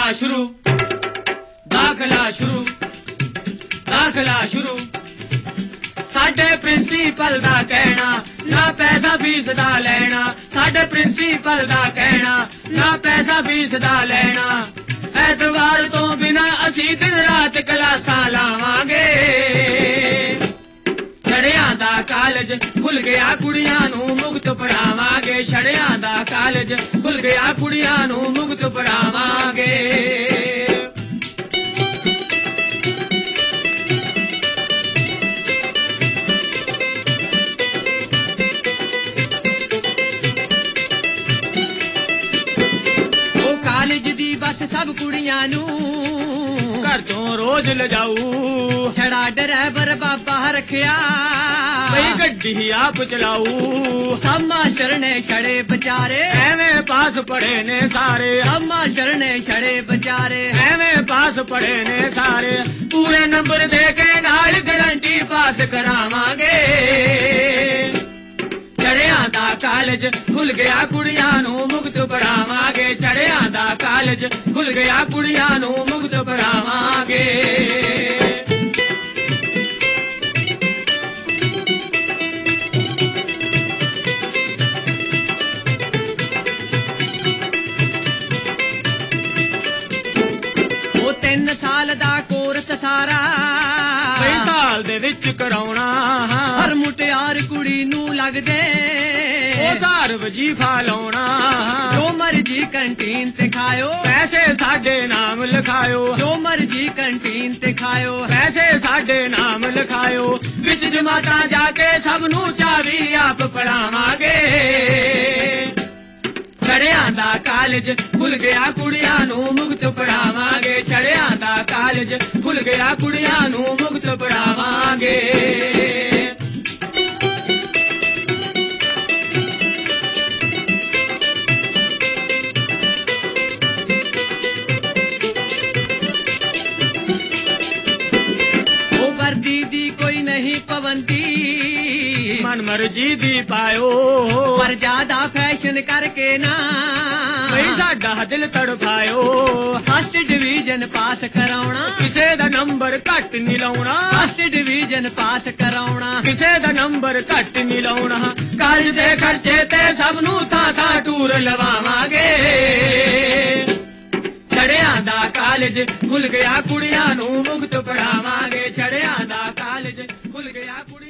शुरू दाखला शुरू दाखला शुरू साडे प्रिंसीपल दा कहना ना पैसा फीस दा लेना साडे प्रिंसीपल दा कहना ना पैसा फीस दा लेना एतवार तो बिना असी दिन रात क्लासां लावांगे छड़ियां दा कालेज खुल गया कुड़ियां नू मुक्त पढ़ावांगे छड़ियां दा कालेज खुल गया कुड़ियां नू मुक्त पढ़ावांगे सब कुड़ियां नू घर तो रोज लजाऊ छड़ा ड्राइवर बाबा रखिया भाई गड्डी आप चलाऊ सब मास्टर ने छड़े बेचारे एवें पास पढ़े ने सारे सब मास्टर ने छड़े बेचारे एवें पास पढ़े ने सारे पूरे नंबर दे के नाल गारंटी पास करावांगे छड़ियां दा कालेज खुल गया कुड़ियां नू मुक्त पढ़ावांगे छड़ियां दा कालेज खुल गया कुड़ियां नू मुक्त पढ़ावांगे ओ 3 साल दा कोर्स सारा 2 साल दे विच कराउणा हर मुटियार कुड़ी नू लगदे सार वजीफा लाउणा जो मर्जी कैंटीन ते खायो पैसे साडे नाम लिखायो जो मर्जी कैंटीन ते खायो पैसे साडे नाम लिखायो विच जमातां जाके सब नू चावी आप पढ़ावांगे छड़ियां दा कालेज खुल गया कुड़ियां नू मुक्त पढ़ावांगे छड़ियां दा कालेज खुल गया कुड़ियां नू मुक्त पढ़ावांगे कोई नहीं पाबंदी मन मर्जी दी पायो पर ज्यादा फैशन करके ना साडा दिल तड़पायो फर्स्ट डिवीजन पास कराउणा किसे दा नंबर घट नहीं लाउणा फर्स्ट डिवीजन पास कराउणा किसे दा नंबर घट नहीं लाउणा कालेज दे खर्चे ते सब नू थां थां टूर लवावांगे छड़ियां दा कालेज खुल गया कुड़ियां नू मुक्त पढ़ावांगे छड़ियां दा कालेज खुल गया कुड़ियां